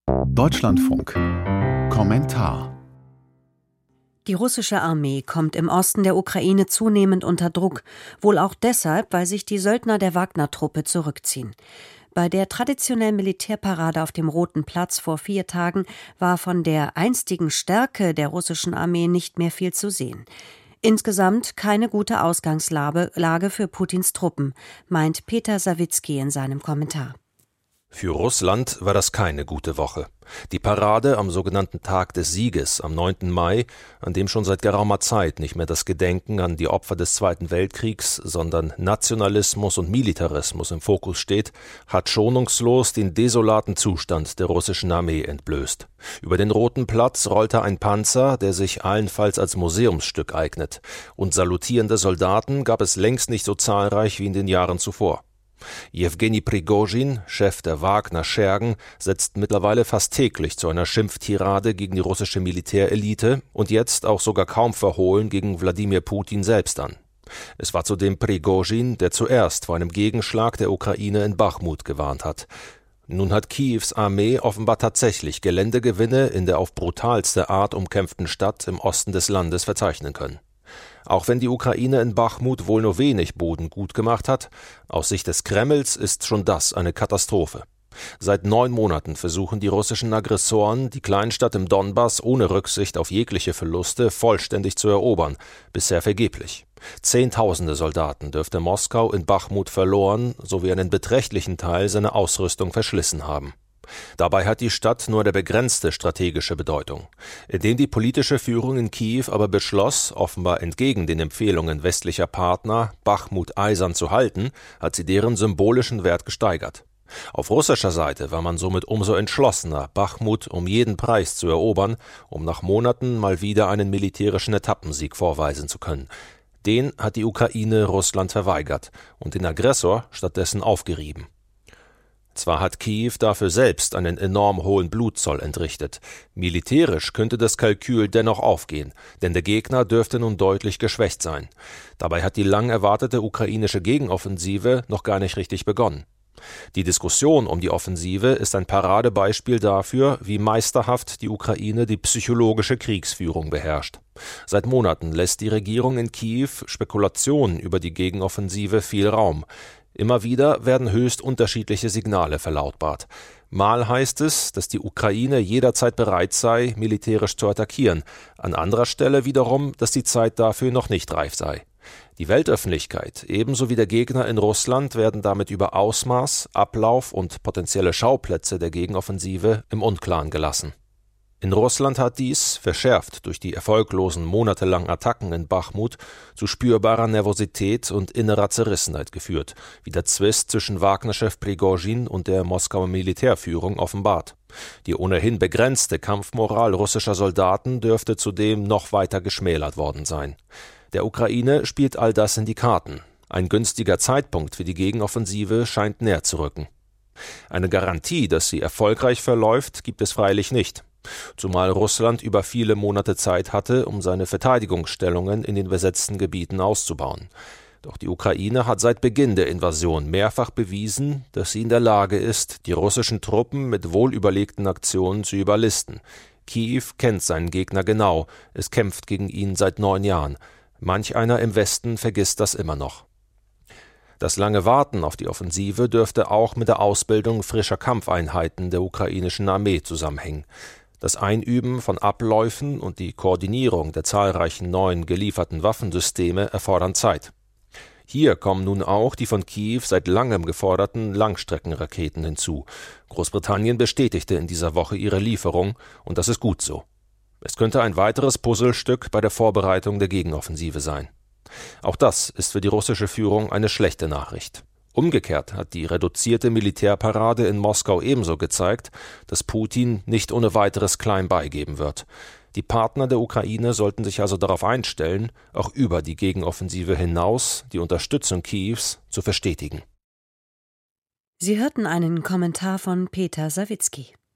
Deutschlandfunk. Kommentar. Die russische Armee kommt im Osten der Ukraine zunehmend unter Druck, wohl auch deshalb, weil sich die Söldner der Wagner-Truppe zurückziehen. Bei der traditionellen Militärparade auf dem Roten Platz vor 4 Tagen war von der einstigen Stärke der russischen Armee nicht mehr viel zu sehen. Insgesamt keine gute Ausgangslage für Putins Truppen, meint Peter Sawicki in seinem Kommentar. Für Russland war das keine gute Woche. Die Parade am sogenannten Tag des Sieges am 9. Mai, an dem schon seit geraumer Zeit nicht mehr das Gedenken an die Opfer des Zweiten Weltkriegs, sondern Nationalismus und Militarismus im Fokus steht, hat schonungslos den desolaten Zustand der russischen Armee entblößt. Über den Roten Platz rollte ein Panzer, der sich allenfalls als Museumsstück eignet. Und salutierende Soldaten gab es längst nicht so zahlreich wie in den Jahren zuvor. Jewgeni Prigozhin, Chef der Wagner-Schergen, setzt mittlerweile fast täglich zu einer Schimpftirade gegen die russische Militärelite und jetzt auch sogar kaum verhohlen gegen Wladimir Putin selbst an. Es war zudem Prigozhin, der zuerst vor einem Gegenschlag der Ukraine in Bachmut gewarnt hat. Nun hat Kiews Armee offenbar tatsächlich Geländegewinne in der auf brutalste Art umkämpften Stadt im Osten des Landes verzeichnen können. Auch wenn die Ukraine in Bachmut wohl nur wenig Boden gut gemacht hat, aus Sicht des Kremls ist schon das eine Katastrophe. Seit 9 Monaten versuchen die russischen Aggressoren, die Kleinstadt im Donbass ohne Rücksicht auf jegliche Verluste vollständig zu erobern, bisher vergeblich. Zehntausende Soldaten dürfte Moskau in Bachmut verloren sowie einen beträchtlichen Teil seiner Ausrüstung verschlissen haben. Dabei hat die Stadt nur eine begrenzte strategische Bedeutung. Indem die politische Führung in Kiew aber beschloss, offenbar entgegen den Empfehlungen westlicher Partner, Bachmut eisern zu halten, hat sie deren symbolischen Wert gesteigert. Auf russischer Seite war man somit umso entschlossener, Bachmut um jeden Preis zu erobern, um nach Monaten mal wieder einen militärischen Etappensieg vorweisen zu können. Den hat die Ukraine Russland verweigert und den Aggressor stattdessen aufgerieben. Zwar hat Kiew dafür selbst einen enorm hohen Blutzoll entrichtet. Militärisch könnte das Kalkül dennoch aufgehen, denn der Gegner dürfte nun deutlich geschwächt sein. Dabei hat die lang erwartete ukrainische Gegenoffensive noch gar nicht richtig begonnen. Die Diskussion um die Offensive ist ein Paradebeispiel dafür, wie meisterhaft die Ukraine die psychologische Kriegsführung beherrscht. Seit Monaten lässt die Regierung in Kiew Spekulationen über die Gegenoffensive viel Raum. Immer wieder werden höchst unterschiedliche Signale verlautbart. Mal heißt es, dass die Ukraine jederzeit bereit sei, militärisch zu attackieren. An anderer Stelle wiederum, dass die Zeit dafür noch nicht reif sei. Die Weltöffentlichkeit, ebenso wie der Gegner in Russland, werden damit über Ausmaß, Ablauf und potenzielle Schauplätze der Gegenoffensive im Unklaren gelassen. In Russland hat dies, verschärft durch die erfolglosen monatelangen Attacken in Bachmut, zu spürbarer Nervosität und innerer Zerrissenheit geführt, wie der Zwist zwischen Wagner-Chef Prigozhin und der Moskauer Militärführung offenbart. Die ohnehin begrenzte Kampfmoral russischer Soldaten dürfte zudem noch weiter geschmälert worden sein. Der Ukraine spielt all das in die Karten. Ein günstiger Zeitpunkt für die Gegenoffensive scheint näher zu rücken. Eine Garantie, dass sie erfolgreich verläuft, gibt es freilich nicht. Zumal Russland über viele Monate Zeit hatte, um seine Verteidigungsstellungen in den besetzten Gebieten auszubauen. Doch die Ukraine hat seit Beginn der Invasion mehrfach bewiesen, dass sie in der Lage ist, die russischen Truppen mit wohlüberlegten Aktionen zu überlisten. Kiew kennt seinen Gegner genau, es kämpft gegen ihn seit 9 Jahren. Manch einer im Westen vergisst das immer noch. Das lange Warten auf die Offensive dürfte auch mit der Ausbildung frischer Kampfeinheiten der ukrainischen Armee zusammenhängen. Das Einüben von Abläufen und die Koordinierung der zahlreichen neuen gelieferten Waffensysteme erfordern Zeit. Hier kommen nun auch die von Kiew seit langem geforderten Langstreckenraketen hinzu. Großbritannien bestätigte in dieser Woche ihre Lieferung, und das ist gut so. Es könnte ein weiteres Puzzlestück bei der Vorbereitung der Gegenoffensive sein. Auch das ist für die russische Führung eine schlechte Nachricht. Umgekehrt hat die reduzierte Militärparade in Moskau ebenso gezeigt, dass Putin nicht ohne weiteres klein beigeben wird. Die Partner der Ukraine sollten sich also darauf einstellen, auch über die Gegenoffensive hinaus die Unterstützung Kiews zu verstetigen. Sie hörten einen Kommentar von Peter Sawicki.